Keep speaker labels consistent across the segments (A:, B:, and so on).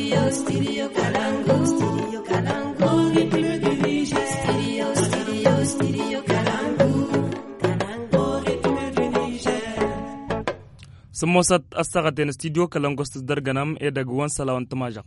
A: Samosat asagaten studio Kalangos darganam e dagwan salawan tamajak.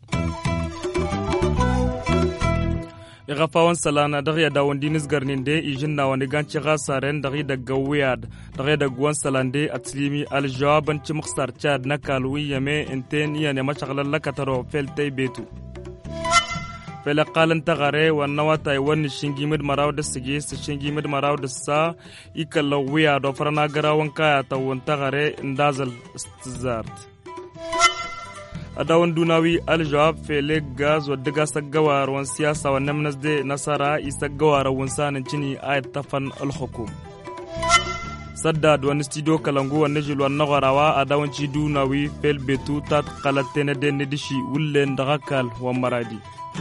A: Igafawan salana dagya dawon dinis garninde ijin na wani ganci gasaren dagi daga wiyad dagi dagwan salande atlimi aljawaban ci mukhsar chad na kalwi yame inten iya ne mashaglan lakataro feltay betu. Fela qalan tagare wannawa taiwan shingimid maraw da sige shingimid maraw da sa ikalla wiya do farana garawan kaya tawon tagare ndazal istizart adawon dunawi aljawab fele gaz wa daga sagawar wan siyasa wa namnas de nasara isagawar wan sanin cini ayat tafan alhukum saddad wan studio kalangu wan najil wan nagarawa adawon ci dunawi fel betu tat qalatene de nedishi wulen dagakal wa maradi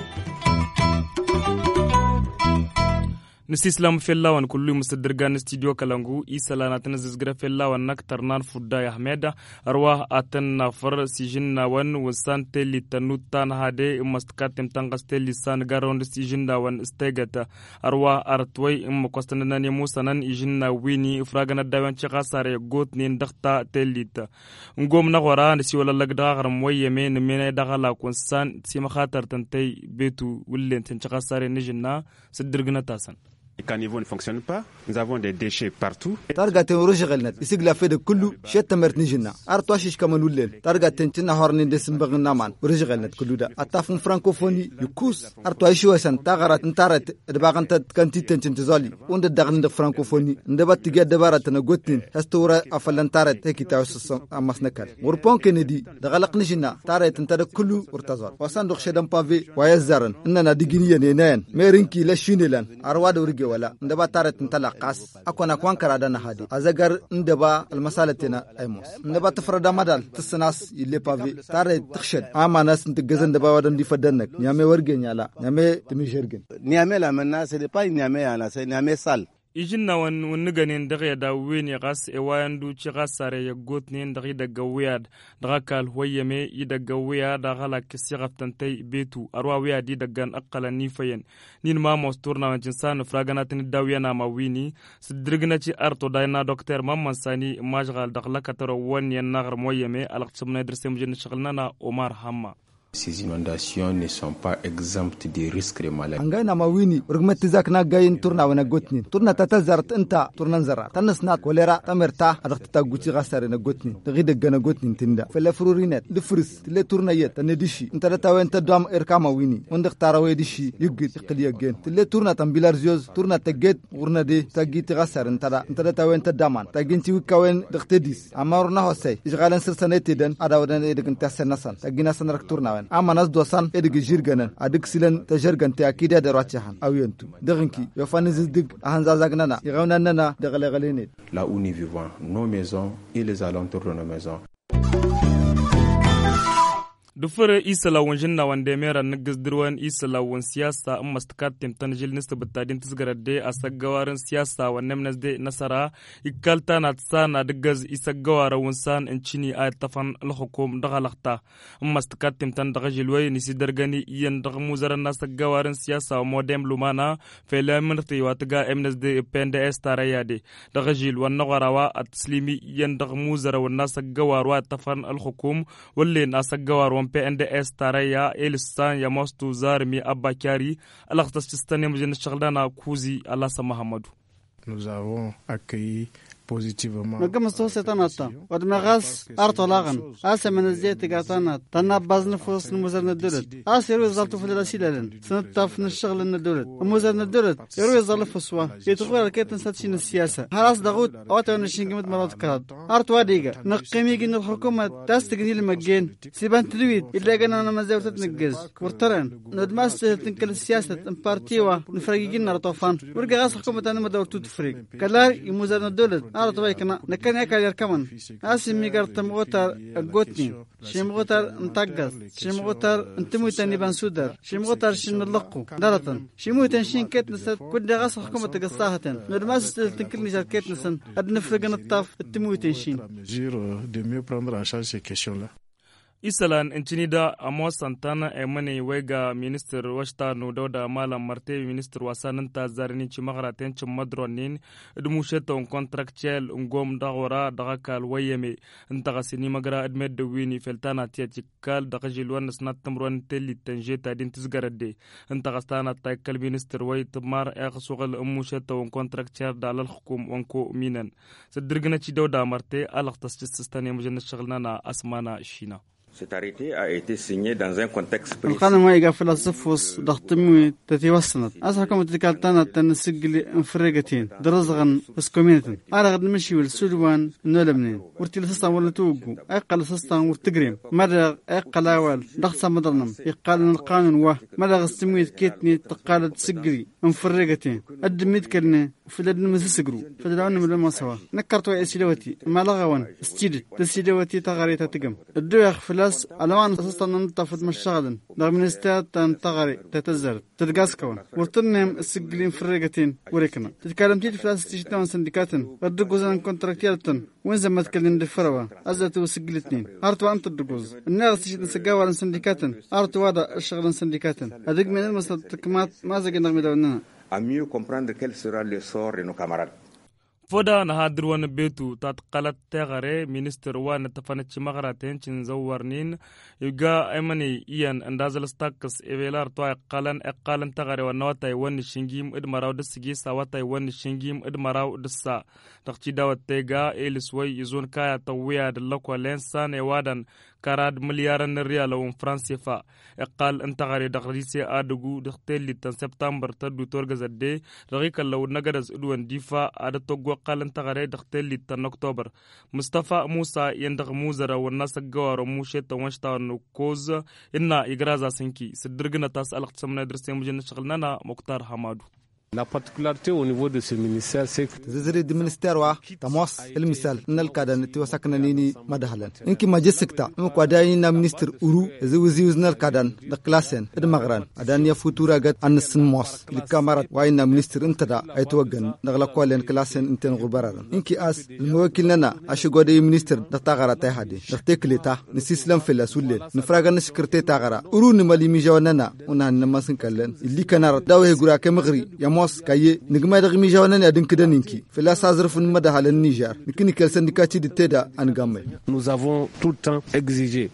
A: Nisislam fellawan kullu musaddirgan studio kalangu isalana tanazizgra fellawan naktarnan fudda ahmeda arwah atan nafar sijinna wan wasante litanutan hade mastkatem tangaste lisan garon sijinna wan stegata arwah artway mkostanani musanan ijinna wini fragana dawan chaqasare gotni ndakta telita ngom na gora nsi wala lagda garam wayeme nemene dagala konsan sima khatar tantay betu wullen tan chaqasare nijinna siddirgna tasan.
B: Les caniveaux ne fonctionnent pas. Nous avons des déchets partout.
C: Targaten rojigalnet isigla fede kullu shetta mertnijina artwashish kamanulel targaten tina hornin desimbagna man rojigalnet kulluda atafun francophonie yukus artwashi wasan tagarat intarat debaganta kantiten tintizali unda dagnda francophonie ndebat tige debarat na gotin hastura afalantarat tekita amasnakal urpon kennedy dagalaqnijina tarat intada kullu urtazal wasan dokh shedam pave wayazaran inna diginiya nenayan merinki la shinelan arwada wala ndaba tarat ntalaqas akona kwan karada na hadi azagar ndaba almasalatina aymos ndaba tafrada madal tsnas ille pave tarat tkhshad amanas ntgazan ndaba wadan difadannak nyame warge nyala nyame timijergen
D: nyame la manna c'est pas nyame ala c'est nyame sal
A: ijinna wan ganin daga da weni gas e wayandu ci gasare ya gotnin daga wiyad daga kal hoyeme i daga wiya da gala kisiraftantai betu arwa wiya di daga aqala nifayen nin ma mosturna wan jinsan fraganatin dawiyana ma wini sidirgna ci arto dayna docteur mamman sani majgal daga kataro wan yan nagar moyeme alaqsumna dirsem jin shaghlna Omar Hamma.
E: Ces inondations ne sont pas exemptes des risques de maladies.
C: Angana mawini rugmet zakna gayin turna wana gotni turna tatazart inta turnan zara tanasna kolera tamerta adaqta guti gasare na gotni tagide gana gotni tinda fele frurinet de fris le turna yet tanedishi inta tawen tadam erkama wini wanda tarawe dishi yugit qliya gen le turna tambilar zios turna taget urna de tagiti gasare inta tawen tadaman taginti wikawen daqtedis amarna hosay isgalan sirsanetiden adawdan edin tasenasan tagina sanrak turna amanas dosan edigi jirganan adik silen tajargan ta akida da rachahan awiyantu daginki yo faniz dig ahanza zagnana yagawnana dagalegalene
E: là où nous vivons nos maisons et les alentours de nos maisons.
A: Dufure isala wanjinna wande mera nagazdirwan isala wan siyasa ammastakat temtan jilnista batadin tisgarade asagawaran siyasa wannemnas de nasara ikalta natsana dagaz isagawara wansan enchini ay tafan alhukum dagalaqta ammastakat temtan dagajilway nisidargani yan dagmuzaran nasagawaran siyasa modem lumana felaminti watga emnas de PNDS tarayade dagajil wan nagarawa atslimi yan dagmuzara wan nasagawarwa tafan alhukum wallen asagawar PNDS taraya Elistan ya mostu zarmi Abakari alakhtasistani mujin shaghdana kuzi Alasa Mahamadou.
F: Nous avons accueilli positivement.
G: نقم استوسطناتا ودمغاس ارطلاغن من الزيت قاطانات تنباز نفوس المزرن الدولت يروي زلطو في الاسيلن سنطف من الشغل الدولت المزرن الدولت يروي زل فسوا يتغير كيت نساتشين السياسه خلاص ضغوط اوتا نشينغمد مرات كاد ارتوا ديغا نقيمي ان الحكومه تستغني المجين سيبان تدويد الا كان مازال تتنقز ورترن ندماس تنكل السياسه بارتيوا نفرقينا رطوفان ورغاس حكومه انا ما دورتو تفرق كلا المزرن الدولت أرتويكنا نكن يكال يركمن أسمي قرتم غوتر غوتني شيم غوتر انتقص شيم غوتر انتموتني بنسودر شيم غوتر شن اللقو دارتن شيموتن شين كيت نسد كل غاس حكومة تقصاهتن نرماس تنكلني شركات نسن أدنفرق الطاف التموتن شين
F: de mieux prendre en charge ces questions-là.
A: isalan incinida amo santana emani wega minister washtanu dawda malam marte minister wasananta zarini chimagaraten chimadronin dumusheta contractuel ngom dawara dagakal wayeme intagasini magara admed wini feltana tiatikal dagajilwan snattamron telli tanjeta din tisgarade intagastana taykal minister way tmar aqsugal umusheta contractuel dalal hukum wanko minan sadirgna chi dawda marte alaqtasistani mujanna shaglna asmana shina.
H: Cet arrêté a été signé dans un contexte précis.
G: القانون ما يقفل الصفوس ضغطمي تتوسنت أسحكم تكالتانا تنسجل انفرقتين درزغن بس كومينتن أرغد مشي والسلوان نولمنين ورتيل سستان ولا توقو أقل سستان ورتقريم مرغ أقل أول ضغط مدرنم يقال القانون واه مرغ استميت كيتني تقال تسجلي انفرقتين أدميت كلنا فلدن مسسقرو فلدن من المسوا نكرتوا إسيلوتي ما لغوان استيدت تسيلوتي تغريتا تقم الدوخ فلاس ألوان سستان ننطفت مشغلن رغم نستات تنتغري تتزر تدقاسكون ورتنهم السجلين فرقتين وريكنا تتكلمتي فلاس تشتون سندكاتن الدقوزان كونتراكتيالتن وين زمت كلن دفروا أزلتوا سجلتنين أرتوا أنت الدقوز الناس تشتون سجاوا سندكاتن أرتوا هذا الشغل سندكاتن هذيك من المسألة تكمات ما زجنا غمدونا
H: à mieux comprendre quel sera le sort de nos camarades.
A: foda na hadrwan betu tat qalat tagare minister wan tafanach magharaten chin zawarnin yuga emani iyan andazal stakas evelar to qalan tagare wan watay wan shingim idmaraw dessigi sawatay wan shingim idmaraw dessa taqti dawat tega elisway yuzun kaya tawiya dalakwa lensan ewadan karad milyaran riyal on france fa qal antagari daqrisi adugu daqtel tan september tadu torgazade raqika law nagadas udwan difa ada togwa qal antagari daqtel tan october mustafa musa yandaq muzara wan nas gawar musheta wanshta no koz inna igraza sinki sidirgna tas alqsamna drsem mujna shaghlna muqtar hamadu.
F: La particularité au niveau de ce ministère, c'est que
C: تزري دي منستير وا تموس المثال ان الكادن توسكنا نيني مدهلن انكي ما جسكتا مكو داينا منستر اورو زوزيوزنا الكادن دكلاسن ادمغران ادان يا فوتورا غت ان سنموس الكاميرا واينا منستر انتدا اي توغن دغلا كولن كلاسن انتن غبرارن انكي اس الموكلنا اشغو دي منستر دتاغرا تاي هادي دتكليتا نسيسلم فيلا سولل نفراغن سكرتي تاغرا اورو نمالي ميجاوننا ونان نماسن كلن اللي كان داوي غورا كمغري يا كاي نجمع دغمي جوانا ندين كده نينكي فلا سازرف المدى على النيجر نكني كل سندكاتي دتدا أنجامي.
F: Nous avons tout le temps exigé.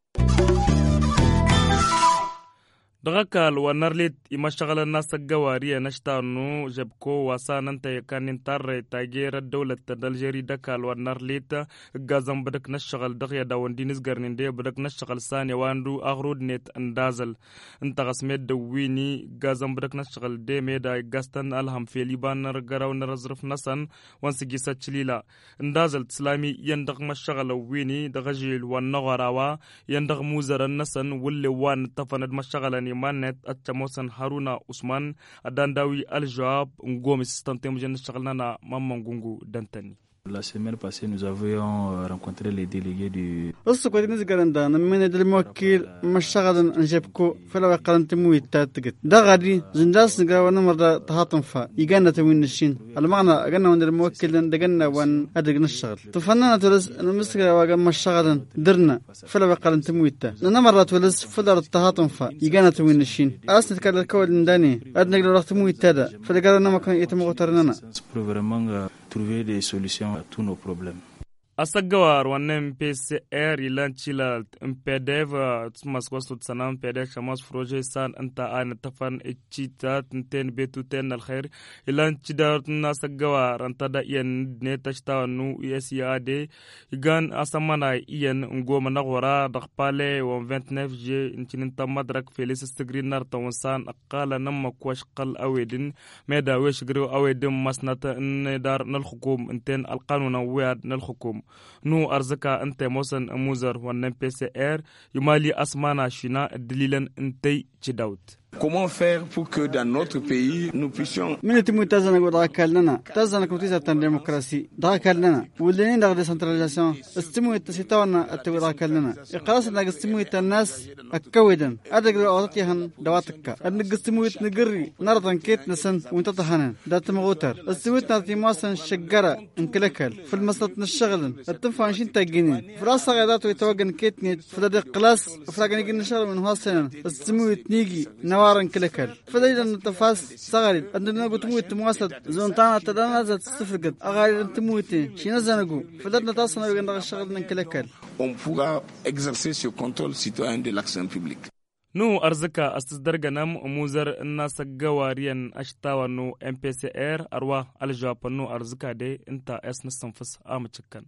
A: دغكال ونرليت يمشغل الناس الجوارية نشتانو جبكو واسان كان ينتر تاجير الدولة الجيري دكال ونرليت جازم بدك نشغل دغيا داون دينيس جرنيندي بدك نشغل ثانية واندو أغرود نت اندازل انت غسمت دويني جازم بدك نشغل دي ميدا جاستن الهم في ليبان نرجراو نرزرف نسن وانسجي ساتشليلا اندازل تسلامي يندغ مشغل ويني دغجيل والنغراوا يندغ موزر النسن واللي وان تفند مشغلني مانت أتموسن هارونا عثمان أدانداوي الجواب نقوم استنتم جن شغلنا ماما نقولو دانتني.
I: La semaine passée, nous avions rencontré les délégués du...
G: أصدق ودينز قرندان من الموكل مشغل نجيبكو فلو قرنت موي تاتقت دا غادي زنداس نقراونا مرة تهاطن فا يقانا توين الشين المعنى قلنا وان الموكل دقنا وان أدقنا الشغل تفنانا تولز المستقرا واقا مشغل درنا فلو قرنت موي تا لنا مرة تولز فلو تهاطن فا يقانا توين الشين أصلا تكال الكوال نداني أدنا قلو رخت موي تادا فلقالنا ما كان يتمغترنانا
I: trouver des solutions à tous nos problèmes.
A: Asagawar wanem PCR ilan chila MPDV tmas wasut sanam MPDV shamas projet san anta an tafan ichita ten betu ten alkhair ilan chidar nasagawar anta da yen ne tashta nu USAID igan asamana yen ngoma nagwara daqpale wa 29 j intinin tamadrak felis stigrin nar tawansan aqala namma kwash qal awedin meda wesh gru awedin masnata dar nal hukum inten alqanuna wad nal hukum نو أرزكا أنت موسن أموزر ونن PCR يمالي أسمانا شنا دليلا أنتي تداوت
J: Comment faire pour que dans notre pays nous puissions
G: من تمو تازنا قد أكلنا تازنا كنتيزة الديمقراطية داكلنا ولين دغ ديسنتراليزاسيون استمو التسيطانا التوي داكلنا إقراص ناق استمو الناس أكويدا أدق أوتيهن دواتك أدق استمو نقري نرضن كيت نسن وانتطهنا دات مغوتر استمو نارتيماسن شجرة انكلكل في المسطة الشغل التنفانشين تاجينين فراسة غادات ويتوجن كيتني فدق قلاص فلاقني قلنا شغل من هاسنا استمو تنيجي نوارن كلكل فدايدا نتفاس صغري عندنا قلت تمواصل زونتانا تدانا تستفقد أغاري تموتين شي نزنقو فدرنا تصنع وقنا الشغل نكلكل.
J: On pourra exercer ce contrôle citoyen de l'action publique.
A: نو أرزكا أستدرجنام موزر الناس جواريان أشتاونو MPCR أروا الجواب نو أرزكا دي أنت أسن الصنفس آمتشكن.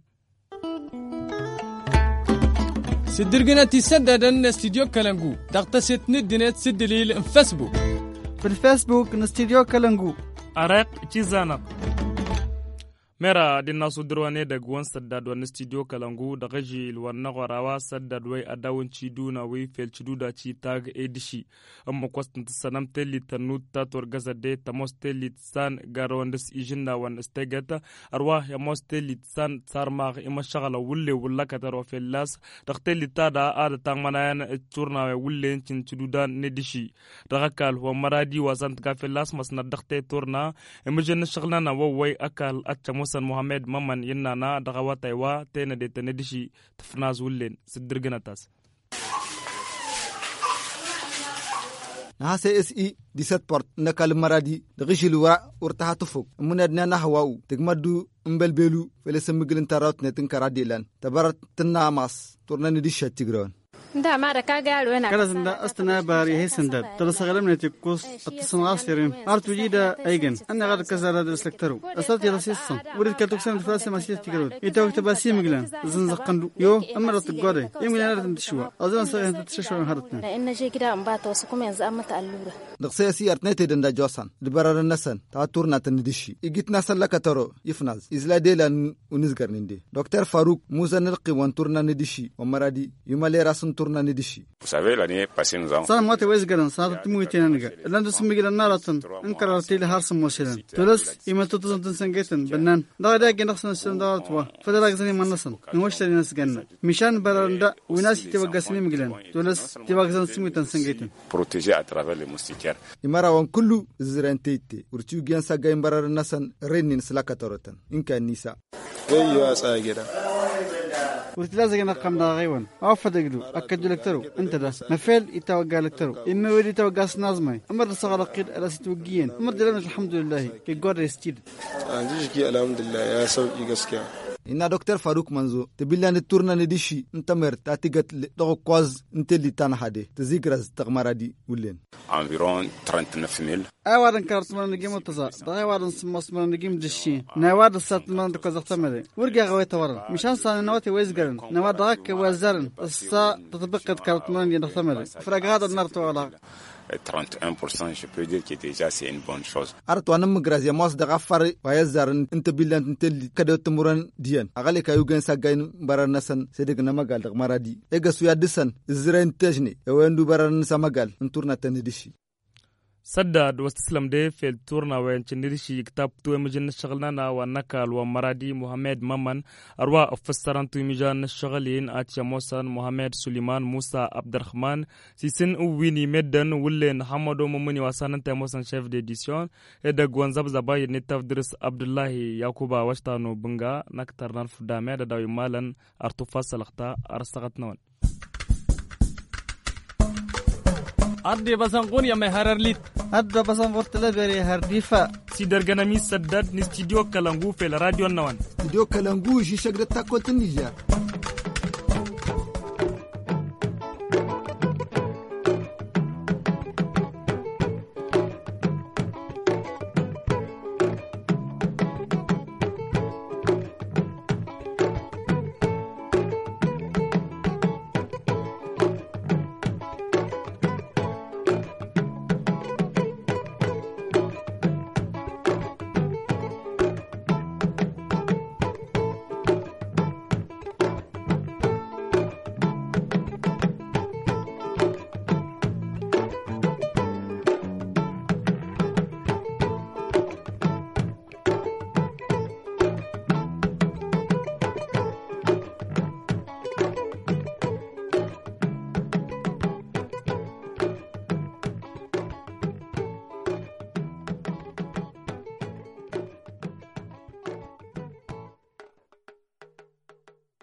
K: سدرجنا تسددن استديو كلانجو تغتسل ندنت سدليل فيسبوك.
G: في الفيسبوك نستديو كلانجو.
A: أرق تيزانا. ميرا دينا صدرواني دقوان سداد وان استديو كالانغو دغجي الوانا غراوا سداد وي أداون تشيدونا وي فيل تشيدودا تشي تاغ ايدشي أما قوستن تسانام تلي تنوت تاتور غزا دي تموس تلي تسان غارواندس إيجنا وان استيغاتا أرواح يموس تلي تسان تسارماغ إما شغل ولي ولا كتارو في اللاس دغتلي تادا آدا تاغمانايان اتشورنا ولي انتين تشيدودا ندشي دغاكال هو مرادي وزانت كافي اللاس مسنا دغتي تورنا إما جن شغلنا ووي أكال أتشاموس محمد ممن ينانا دغوا تايوا تينا دي تندشي تفناز ولين سدرغناتاس
C: نهاسي اس اي 17 بورت نكال مرادي دغشي الورا ورتها تفوق منادنا نحواو تغمدو امبلبلو فلسمغلن تاروت نتنكراديلان تبرت تناماس تورنا ندشي تيغرون
L: دا ما ركا قالوا انا
G: كلا زندا استنا باري هي سنداد تلصغلم نتيكوس اتصن غاسيرين ارتو جيدا ايجن انا غاد كزار هذا السكترو استات يرسيسن وريد كاتوكسن فلاسه ماشي تيغرود يتو تباسي مغلان زنزقندو يو امرت غودي يمغل انا تشوا اظن ساين تششوا هرتنا
L: ان جي كده امباتو سكم ينز امت اللوره
C: دقسياسي ارتنيت دندا جوسان دبرر النسن تاتورنا تندشي يجيتنا سلكترو يفناز ازلاديلان ونزغرنندي دكتور فاروق موزن القي وانتورنا ندشي ومرادي يمالي راسن تورنا ندشي
M: Vous savez, l'année passée, nous avons...
G: صار موتي ويزغرن صار تمويتين نغا لان سميغل نارتن انكررتي لهارس موشلن تلس يما تتزن سنجتن بنان دا داك نخسن سندارتوا فدراك زني منسن نوشتري نسغن مشان برندا وناس توغسني مغلن تلس توغسن سميتن سنجتن
M: protéger à travers les moustiquaires.
C: يمرا وان كله زرنتيتي ورتو جيان ساغاين برر نسن رينين سلاكاتورتن ان كان نيسا
N: ايوا ساغيدا
G: ورتلازق نقم دا غيون افدغدو اكدو لكترو انت دا مفيل يتوقع لكترو اما ولي توقع نازمي امر صغر قيد راس توقيين امر دلنا الحمد لله كي غور يستيد
N: عندي الحمد لله يا سوقي غسكيا
C: إن دكتور فاروق منزو تبيلان التورنا نديشي انتمر تاتيغت دغ كواز انتلي تانحدي تزيغرز تغمرادي ولين
M: environ 39000
G: ايوارن كارتمان نجيم تزا دايوارن سمسمان نجيم دشي نواد ساتمان دكزختمري ورغا غويت ورن مشان سان نواتي ويزغرن نواد داك وزرن اسا تطبقت كارتمان ينختمري فرق هذا النرتو ولا
M: 31%, je peux dire que déjà c'est une bonne chose.
C: أرتوانا مغرازيا موس دغفر ويزارن انت بيلان انتلي كدو تمرن ديان أغالي كايوغن ساقاين برانسان سيدقنا مغال دغمارادي إيغا سويا دسان إزرين تجني يويندو برانسا مغال انتورنا تندشي
A: سداد واستسلم دي في التورنا وين تندرشي كتاب تو مجن شغلنا ونكال ومرادي محمد ممن أروا أفسران تو مجان الشغلين أتيا موسى محمد سليمان موسى عبد الرحمن سيسن ويني مدن ولين حمدو ممني وسان تيموسان شيف ديديسيون إدا غوانزاب زباي نتاف درس عبد الله يعقوبا واشتانو بنغا نكتر نرف دامي داوي مالن أرتوفا سلختا أرسغتنون
K: أدي بسنقون يا مهررليت
G: أدي بسنقون بري هرديفا
A: سيدرغنا مي سداد نستديو كالانغو في الراديو النوان
C: استديو كالانغو شي شغل تاكوت النيجر